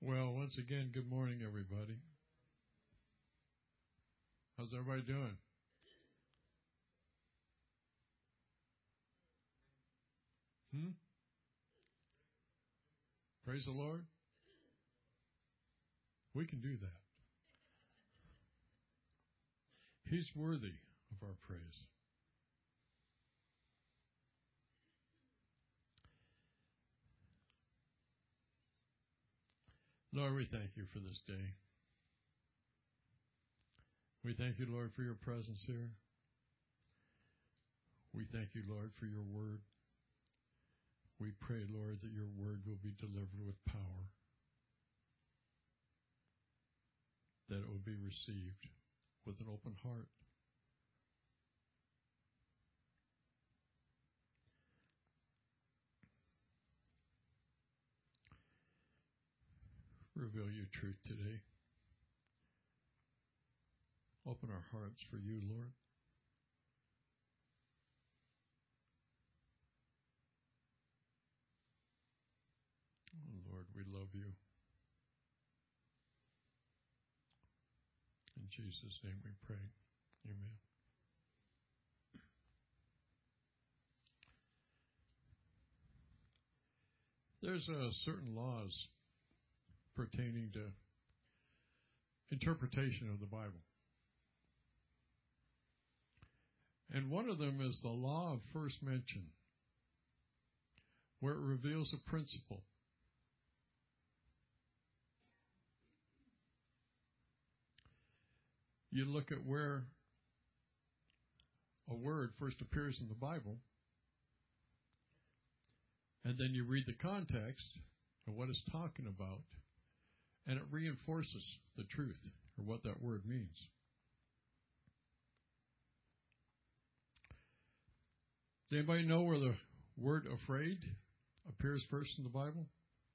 Well, once again, good morning, everybody. How's everybody doing? Praise the Lord. We can do that. He's worthy of our praise. Lord, we thank you for this day. We thank you, Lord, for your presence here. We thank you, Lord, for your word. We pray, Lord, that your word will be delivered with power, that it will be received with an open heart. Reveal your truth today. Open our hearts for you, Lord. Oh, Lord, we love you. In Jesus' name we pray. Amen. There's certain laws pertaining to interpretation of the Bible. And one of them is the law of first mention, where it reveals a principle. You look at where a word first appears in the Bible, and then you read the context of what it's talking about, and it reinforces the truth or what that word means. Does anybody know where the word afraid appears first in the Bible?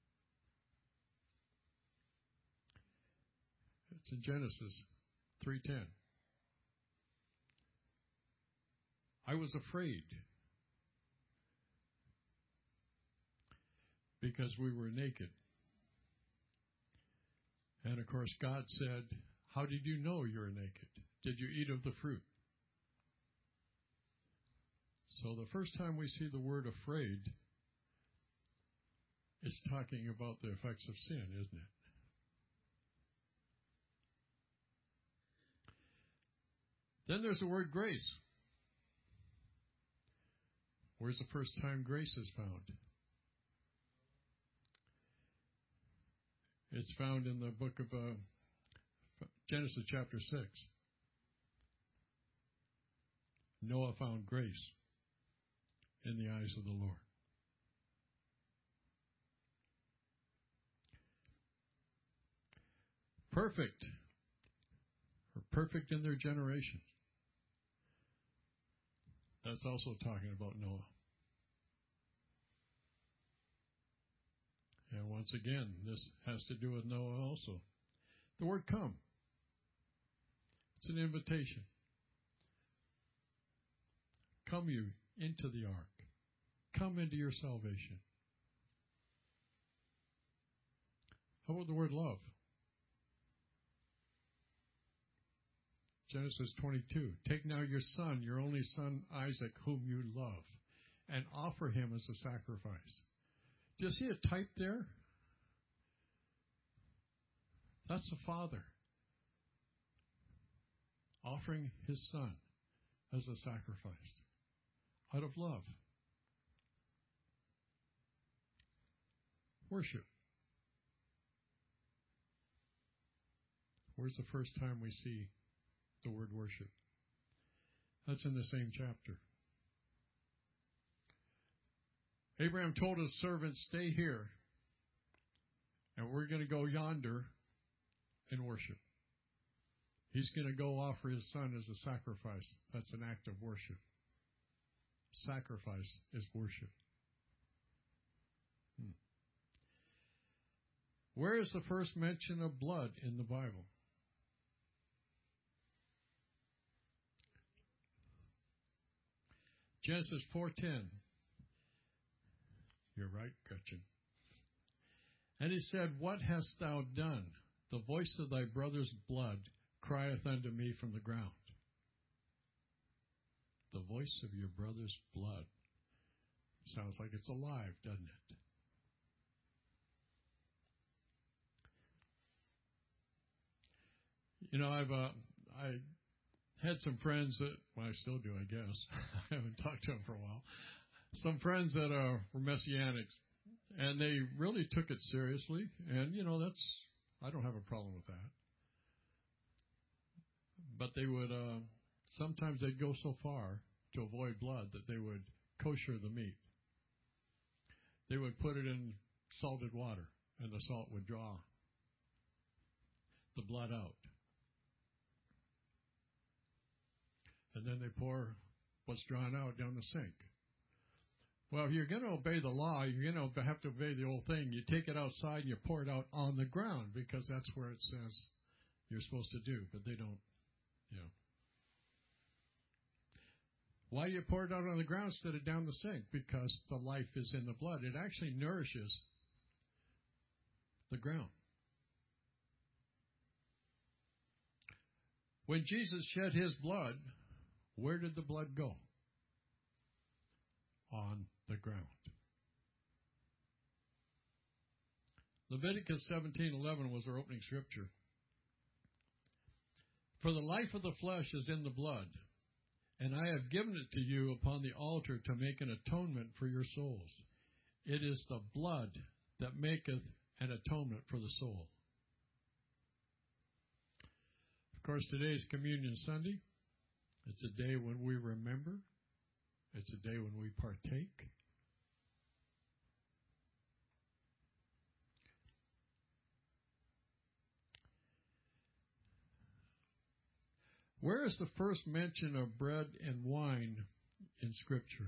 It's in Genesis 3:10. I was afraid because we were naked. And of course, God said, how did you know you were naked? Did you eat of the fruit? So the first time we see the word afraid, it's talking about the effects of sin, isn't it? Then there's the word grace. Where's the first time grace is found? It's found in the book of Genesis chapter 6. Noah found grace in the eyes of the Lord. Perfect, or perfect in their generation. That's also talking about Noah. And once again, this has to do with Noah also. The word come. It's an invitation. Come you into the ark. Come into your salvation. How about the word love? Genesis 22. Take now your son, your only son Isaac, whom you love, and offer him as a sacrifice. Do you see a type there? That's the Father offering his Son as a sacrifice out of love. Worship. Where's the first time we see the word worship? That's in the same chapter. Abraham told his servants, stay here, and we're going to go yonder and worship. He's going to go offer his son as a sacrifice. That's an act of worship. Sacrifice is worship. Where is the first mention of blood in the Bible? Genesis 4:10. You're right, Gretchen. And he said, What hast thou done? The voice of thy brother's blood crieth unto me from the ground. The voice of your brother's blood. Sounds like it's alive, doesn't it? You know, I had some friends that, well, I still do, I guess. I haven't talked to them for a while. Some friends that were Messianics, and they really took it seriously. And, you know, I don't have a problem with that. But they would, sometimes they'd go so far to avoid blood that they would kosher the meat. They would put it in salted water, and the salt would draw the blood out. And then they pour what's drawn out down the sink. Well, if you're going to obey the law, you're going to have to obey the old thing. You take it outside and you pour it out on the ground because that's where it says you're supposed to do, but they don't, you know. Why do you pour it out on the ground instead of down the sink? Because the life is in the blood. It actually nourishes the ground. When Jesus shed his blood, where did the blood go? On the ground. Leviticus 17:11 was our opening scripture. For the life of the flesh is in the blood, and I have given it to you upon the altar to make an atonement for your souls. It is the blood that maketh an atonement for the soul. Of course, today is Communion Sunday. It's a day when we remember. It's a day when we partake. Where is the first mention of bread and wine in Scripture?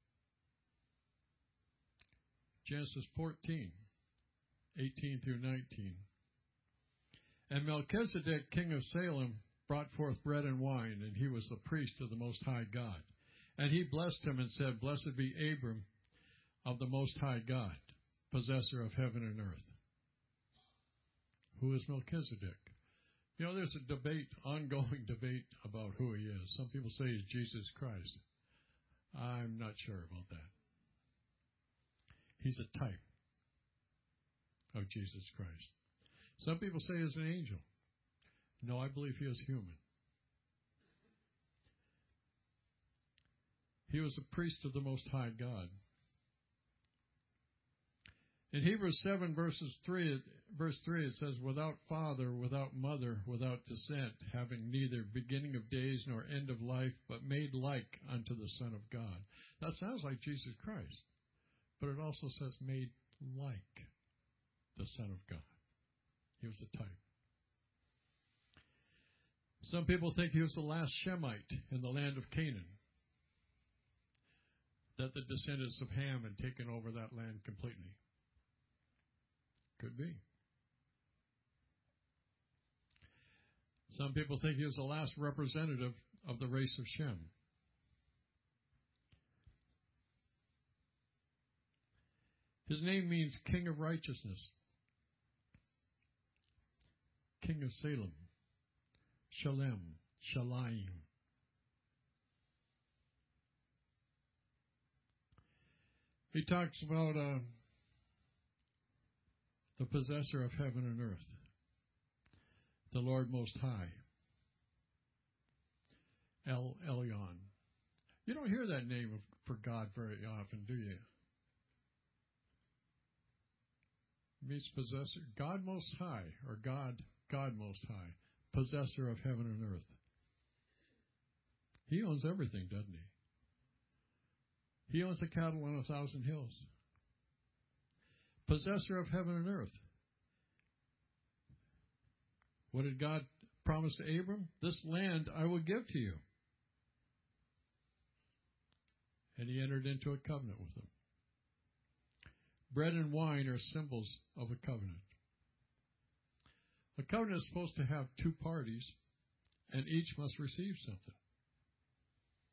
Genesis 14, 18 through 19. And Melchizedek, king of Salem, brought forth bread and wine, and he was the priest of the Most High God. And he blessed him and said, Blessed be Abram of the Most High God, possessor of heaven and earth. Who is Melchizedek? You know, there's a debate, ongoing debate about who he is. Some people say he's Jesus Christ. I'm not sure about that. He's a type of Jesus Christ. Some people say he's an angel. No, I believe he is human. He was a priest of the Most High God. In Hebrews 7, verse 3, it says, Without father, without mother, without descent, having neither beginning of days nor end of life, but made like unto the Son of God. That sounds like Jesus Christ, but it also says made like the Son of God. He was a type. Some people think he was the last Shemite in the land of Canaan, that the descendants of Ham had taken over that land completely. Could be. Some people think he was the last representative of the race of Shem. His name means King of Righteousness, King of Salem, Shalem, Shalayim. He talks about the possessor of heaven and earth, the Lord Most High, El Elyon. You don't hear that name for God very often, do you? It means possessor, God Most High, or God Most High, possessor of heaven and earth. He owns everything, doesn't he? He owns the cattle on 1,000 hills. Possessor of heaven and earth. What did God promise to Abram? This land I will give to you. And he entered into a covenant with him. Bread and wine are symbols of a covenant. A covenant is supposed to have two parties, and each must receive something.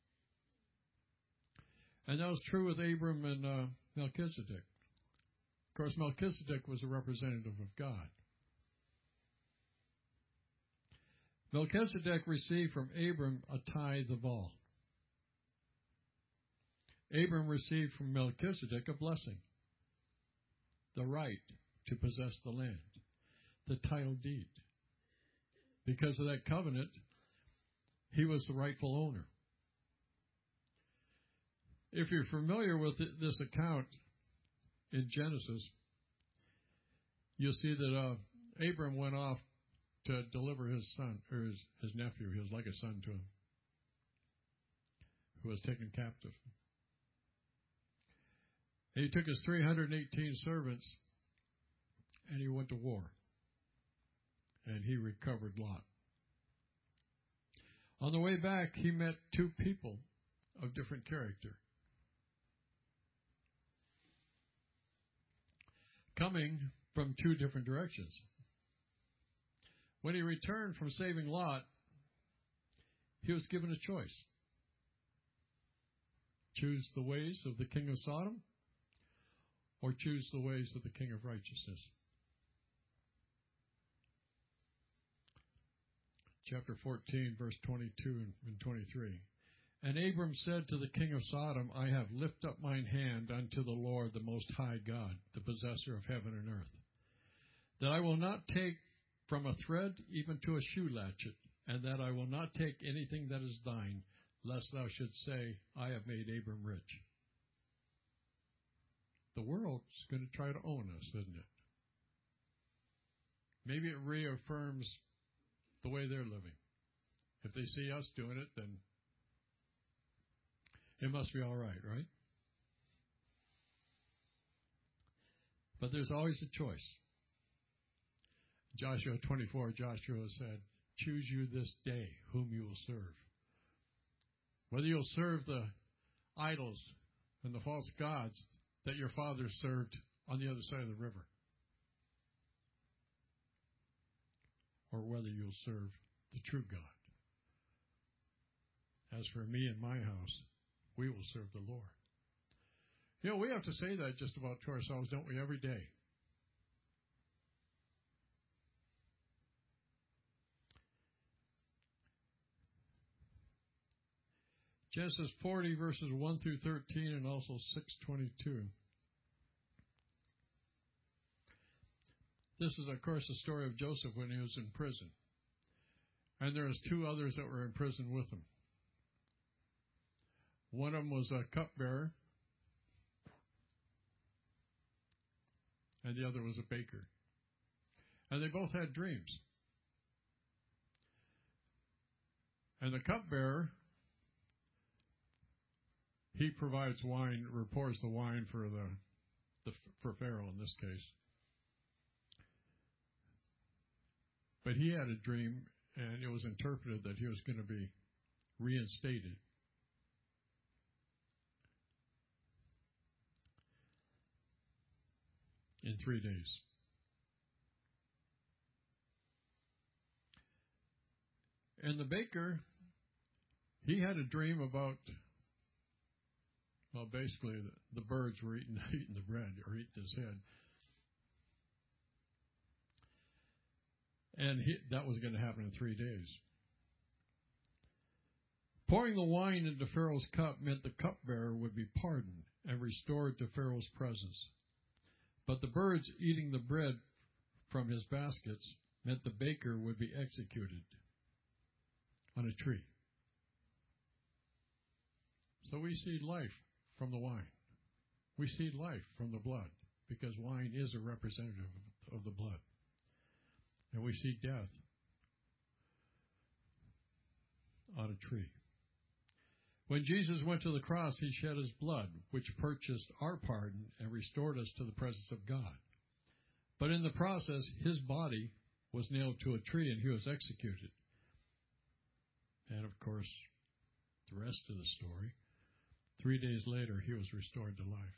And that was true with Abram and Melchizedek. Of course, Melchizedek was a representative of God. Melchizedek received from Abram a tithe of all. Abram received from Melchizedek a blessing, the right to possess the land, the title deed. Because of that covenant, he was the rightful owner. If you're familiar with this account in Genesis, you'll see that Abram went off to deliver his son, or his nephew. He was like a son to him, who was taken captive. And he took his 318 servants, and he went to war. And he recovered Lot. On the way back, he met two people of different character, coming from two different directions. When he returned from saving Lot, he was given a choice. Choose the ways of the king of Sodom, or choose the ways of the king of righteousness. Chapter 14, verse 22 and 23. And Abram said to the king of Sodom, I have lifted up mine hand unto the Lord, the Most High God, the possessor of heaven and earth, that I will not take from a thread even to a shoe latchet, and that I will not take anything that is thine, lest thou shouldst say, I have made Abram rich. The world's going to try to own us, isn't it? Maybe it reaffirms the way they're living. If they see us doing it, then it must be all right, right? But there's always a choice. Joshua 24, Joshua said, choose you this day whom you will serve. Whether you'll serve the idols and the false gods that your fathers served on the other side of the river, or whether you'll serve the true God. As for me and my house, we will serve the Lord. You know, we have to say that just about to ourselves, don't we, every day? Genesis 40, verses 1 through 13, and also 6:22. This is, of course, the story of Joseph when he was in prison. And there was two others that were in prison with him. One of them was a cupbearer, and the other was a baker. And they both had dreams. And the cupbearer, he provides wine, or pours the wine for for Pharaoh in this case. But he had a dream, and it was interpreted that he was going to be reinstated. In 3 days. And the baker, he had a dream about, well, basically the birds were eating the bread, or eating his head. And that was going to happen in 3 days. Pouring the wine into Pharaoh's cup meant the cupbearer would be pardoned and restored to Pharaoh's presence. But the birds eating the bread from his baskets meant the baker would be executed on a tree. So we see life from the wine. We see life from the blood, because wine is a representative of the blood. And we see death on a tree. When Jesus went to the cross, he shed his blood, which purchased our pardon and restored us to the presence of God. But in the process, his body was nailed to a tree and he was executed. And of course, the rest of the story, 3 days later, he was restored to life.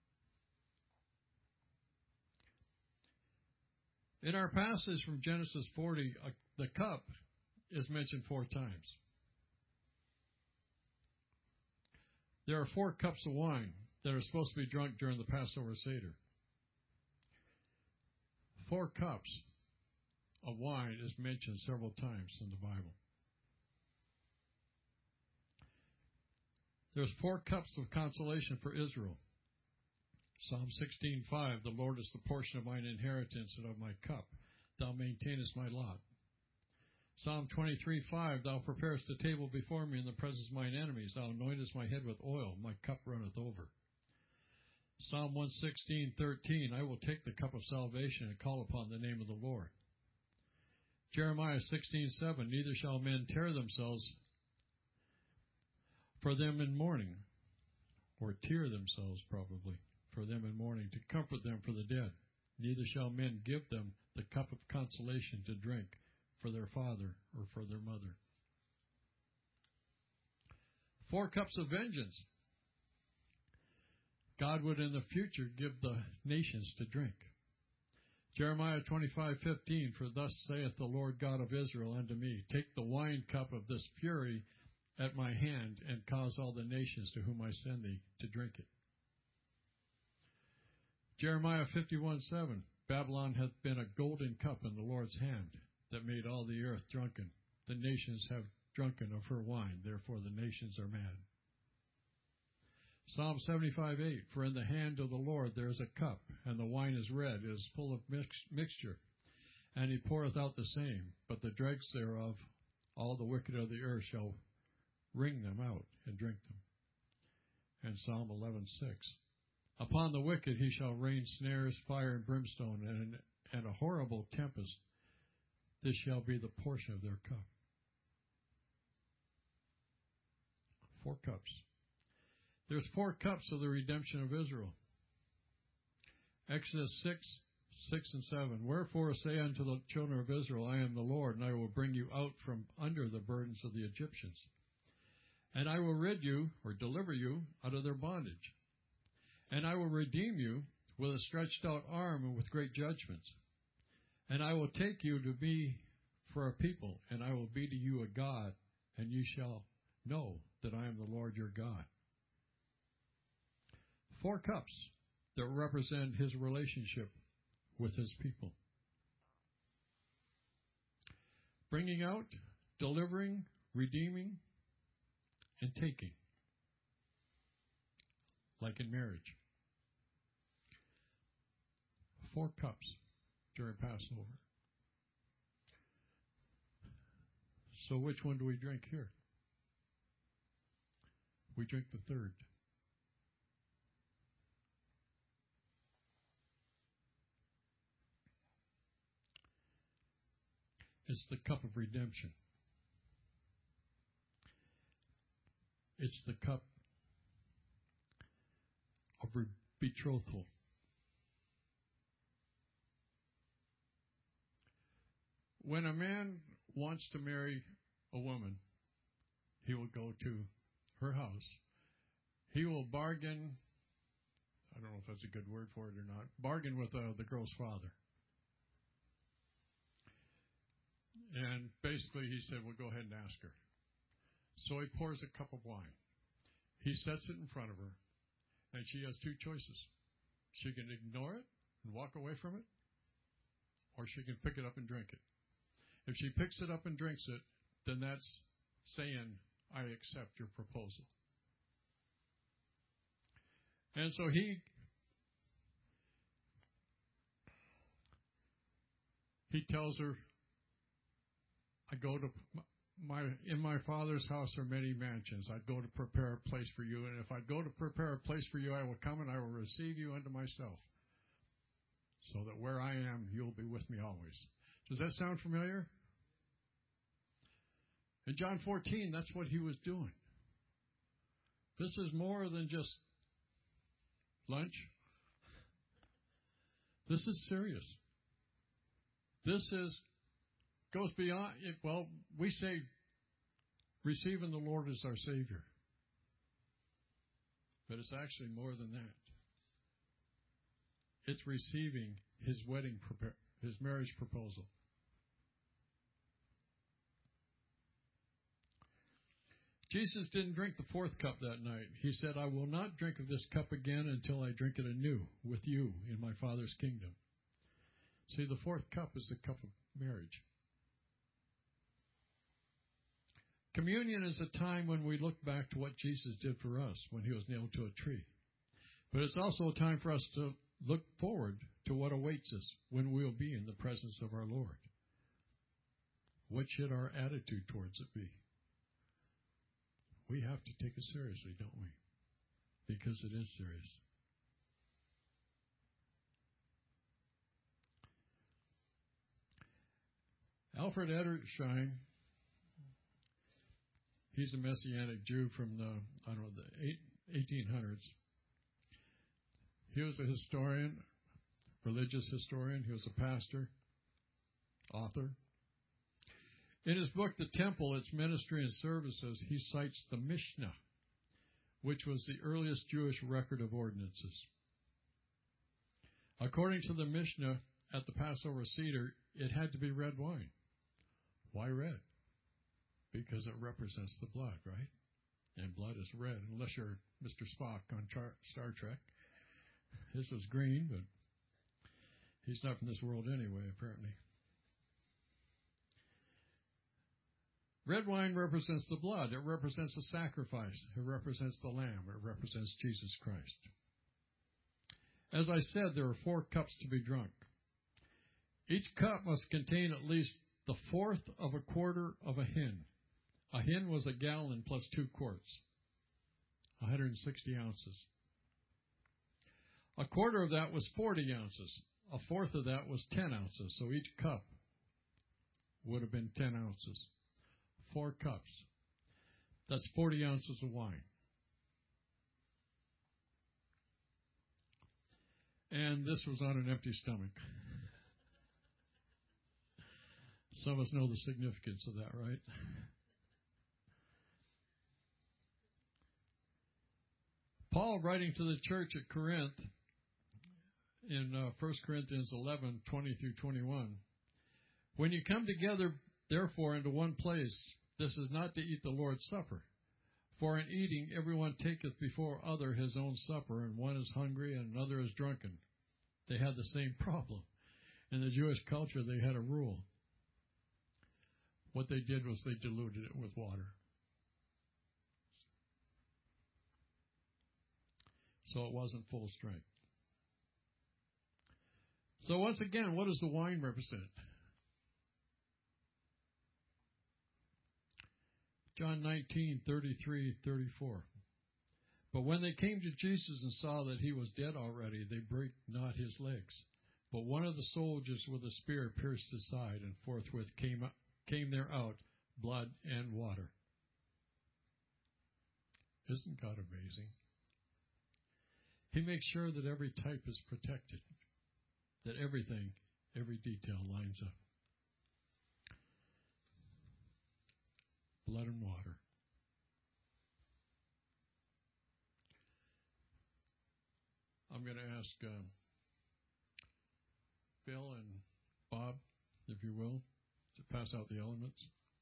In our passage from Genesis 40, the cup is mentioned 4 times. There are 4 cups of wine that are supposed to be drunk during the Passover Seder. 4 cups of wine is mentioned several times in the Bible. There's 4 cups of consolation for Israel. Psalm 16:5, the Lord is the portion of mine inheritance and of my cup. Thou maintainest my lot. Psalm 23:5, thou preparest a table before me in the presence of mine enemies. Thou anointest my head with oil. My cup runneth over. Psalm 116:13, I will take the cup of salvation and call upon the name of the Lord. Jeremiah 16:7, neither shall men tear themselves for them in mourning, or tear themselves probably for them in mourning, to comfort them for the dead. Neither shall men give them the cup of consolation to drink for their father or for their mother. 4 cups of vengeance. God would in the future give the nations to drink. Jeremiah 25:15, for thus saith the Lord God of Israel unto me, take the wine cup of this fury at my hand, and cause all the nations to whom I send thee to drink it. Jeremiah 51:7, Babylon hath been a golden cup in the Lord's hand, that made all the earth drunken. The nations have drunken of her wine, therefore the nations are mad. Psalm 75:8, for in the hand of the Lord there is a cup, and the wine is red, it is full of mixture, and he poureth out the same, but the dregs thereof, all the wicked of the earth shall wring them out and drink them. And Psalm 11:6, upon the wicked he shall rain snares, fire, and brimstone, and a horrible tempest. This shall be the portion of their cup. 4 cups. There's 4 cups of the redemption of Israel. Exodus 6:6 and 7. Wherefore say unto the children of Israel, I am the Lord, and I will bring you out from under the burdens of the Egyptians. And I will rid you, or deliver you, out of their bondage. And I will redeem you with a stretched out arm and with great judgments. And I will take you to be for a people, and I will be to you a God, and you shall know that I am the Lord your God. 4 cups that represent his relationship with his people. Bringing out, delivering, redeeming, and taking. Like in marriage. 4 cups during Passover. So which one do we drink here? We drink the third. It's the cup of redemption. It's the cup of betrothal. When a man wants to marry a woman, he will go to her house. He will bargain, I don't know if that's a good word for it or not, bargain with the girl's father. And basically he said, well, go ahead and ask her. So he pours a cup of wine. He sets it in front of her, and she has 2 choices. She can ignore it and walk away from it, or she can pick it up and drink it. If she picks it up and drinks it, then that's saying, I accept your proposal. And so he tells her, I go to in my Father's house are many mansions. I go to prepare a place for you. And if I go to prepare a place for you, I will come and I will receive you unto myself. So that where I am, you'll be with me always. Does that sound familiar? In John 14, that's what he was doing. This is more than just lunch. This is serious. This goes beyond, well, we say receiving the Lord as our Savior. But it's actually more than that. It's receiving his his marriage proposal. Jesus didn't drink the 4th cup that night. He said, I will not drink of this cup again until I drink it anew with you in my Father's kingdom. See, the fourth cup is the cup of marriage. Communion is a time when we look back to what Jesus did for us when he was nailed to a tree. But it's also a time for us to look forward to what awaits us when we'll be in the presence of our Lord. What should our attitude towards it be? We have to take it seriously, don't we? Because it is serious. Alfred Edersheim, he's a Messianic Jew from the 1800s. He was a historian, religious historian. He was a pastor, author. In his book, The Temple, Its Ministry and Services, he cites the Mishnah, which was the earliest Jewish record of ordinances. According to the Mishnah, at the Passover Seder, it had to be red wine. Why red? Because it represents the blood, right? And blood is red, unless you're Mr. Spock on Star Trek. This was green, but he's not from this world anyway, apparently. Red wine represents the blood. It represents the sacrifice. It represents the lamb. It represents Jesus Christ. As I said, there are 4 cups to be drunk. Each cup must contain at least the fourth of a quarter of a hin. A hin was a gallon plus 2 quarts, 160 ounces. A quarter of that was 40 ounces. A fourth of that was 10 ounces. So each cup would have been 10 ounces. 4 cups. That's 40 ounces of wine. And this was on an empty stomach. Some of us know the significance of that, right? Paul, writing to the church at Corinth, in 1 Corinthians 11, 20 through 21, when you come together, therefore, into one place, this is not to eat the Lord's Supper. For in eating, everyone taketh before other his own supper, and one is hungry and another is drunken. They had the same problem. In the Jewish culture, they had a rule. What they did was they diluted it with water. So it wasn't full strength. So once again, what does the wine represent? John 19, 33, 34. But when they came to Jesus and saw that he was dead already, they brake not his legs. But one of the soldiers with a spear pierced his side, and forthwith came there out blood and water. Isn't God amazing? He makes sure that every type is protected, that everything, every detail lines up. Blood and water. I'm going to ask Bill and Bob, if you will, to pass out the elements.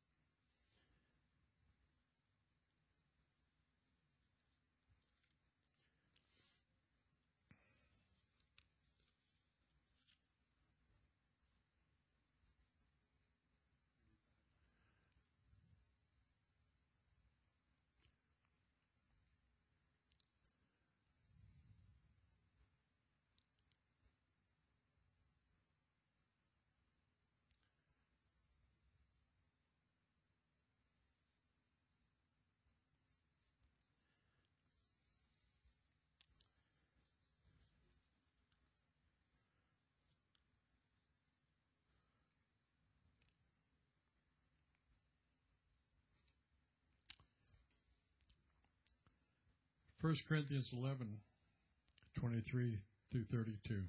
1 Corinthians 11, 23 through 32.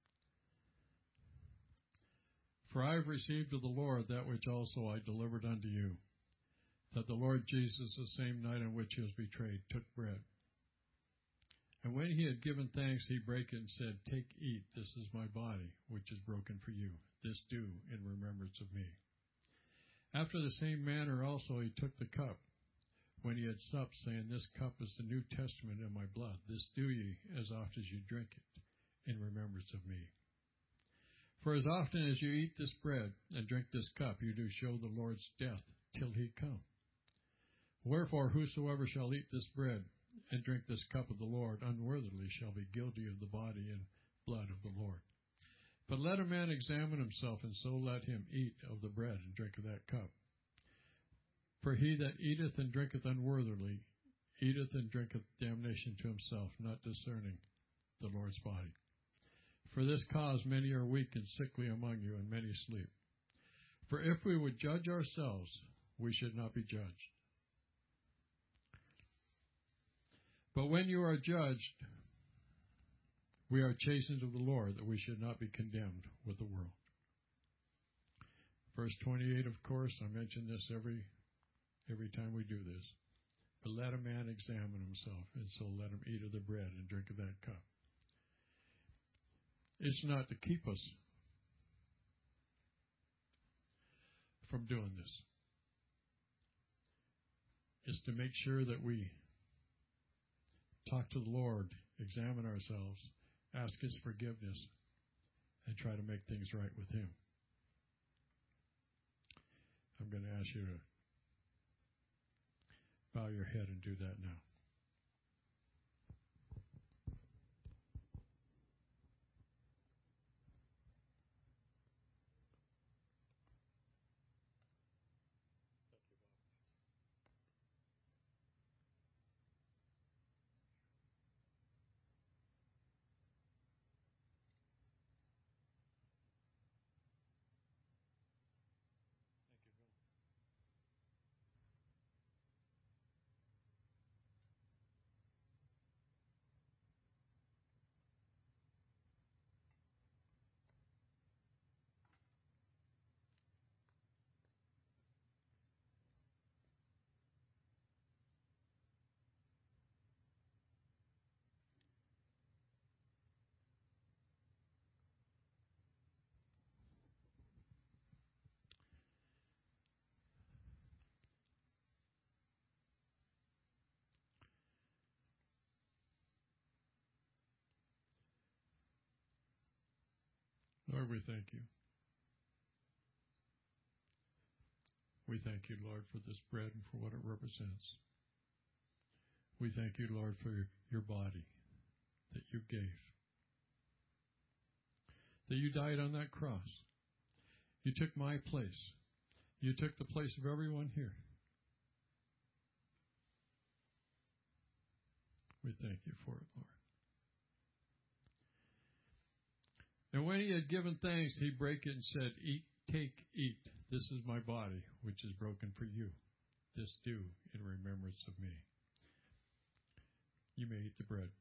For I have received of the Lord that which also I delivered unto you, that the Lord Jesus, the same night in which he was betrayed, took bread. And when he had given thanks, he brake it and said, Take, eat, this is my body, which is broken for you. This do in remembrance of me. After the same manner also he took the cup, when he had supped, saying, This cup is the New Testament in my blood. This do ye, as oft as you drink it, in remembrance of me. For as often as you eat this bread and drink this cup, you do show the Lord's death till he come. Wherefore, whosoever shall eat this bread and drink this cup of the Lord unworthily shall be guilty of the body and blood of the Lord. But let a man examine himself, and so let him eat of the bread and drink of that cup. For he that eateth and drinketh unworthily eateth and drinketh damnation to himself, not discerning the Lord's body. For this cause many are weak and sickly among you, and many sleep. For if we would judge ourselves, we should not be judged. But when you are judged, we are chastened of the Lord, that we should not be condemned with the world. Verse 28, of course, I mention this every time we do this. But let a man examine himself, and so let him eat of the bread and drink of that cup. It's not to keep us from doing this. It's to make sure that we talk to the Lord, examine ourselves, ask his forgiveness, and try to make things right with him. I'm going to ask you to bow your head and do that now. Lord, we thank you. We thank you, Lord, for this bread and for what it represents. We thank you, Lord, for your body that you gave, that you died on that cross. You took my place. You took the place of everyone here. We thank you for it, Lord. And when he had given thanks, he brake it and said, "Eat, take, eat. This is my body, which is broken for you. This do in remembrance of me." You may eat the bread.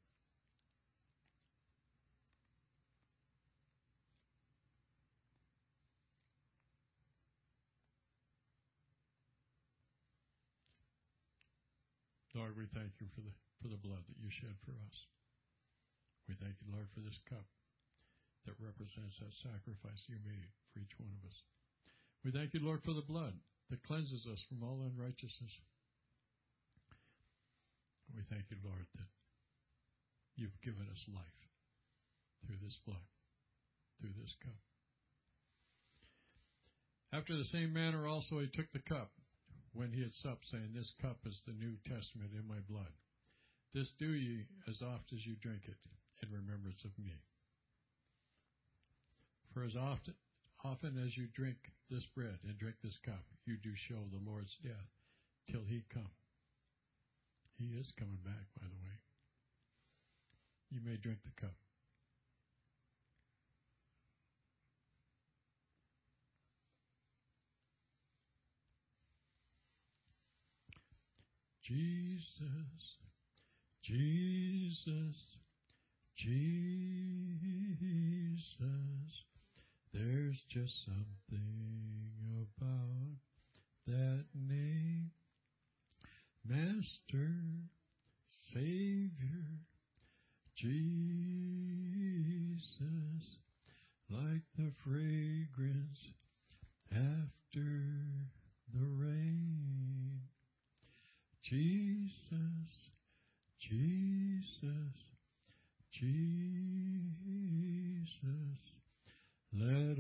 Lord, we thank you for the blood that you shed for us. We thank you, Lord, for this cup that represents that sacrifice you made for each one of us. We thank you, Lord, for the blood that cleanses us from all unrighteousness. We thank you, Lord, that you've given us life through this blood, through this cup. After the same manner also he took the cup when he had supped, saying, "This cup is the New Testament in my blood. This do ye as oft as you drink it in remembrance of me. For as often as you drink this bread and drink this cup, you do show the Lord's death till he come." He is coming back, by the way. You may drink the cup. Jesus, Jesus, Jesus, there's just something about that name. Master, Savior, Jesus, like the fragrance after the rain. Jesus, Jesus, Jesus, let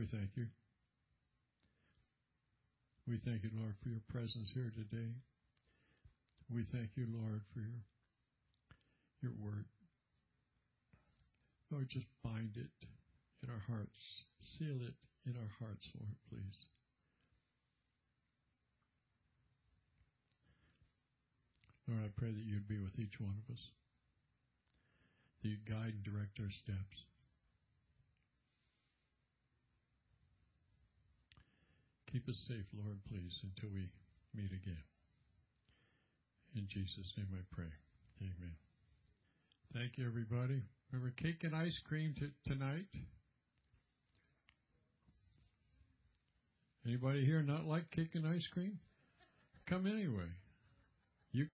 thank you. We thank you, Lord, for your presence here today. We thank you, Lord, for your word. Lord, just bind it in our hearts. Seal it in our hearts, Lord, please. Lord, I pray that you'd be with each one of us, that you'd guide and direct our steps. Keep us safe, Lord, please, until we meet again. In Jesus' name I pray. Amen. Thank you, everybody. Remember cake and ice cream tonight? Anybody here not like cake and ice cream? Come anyway.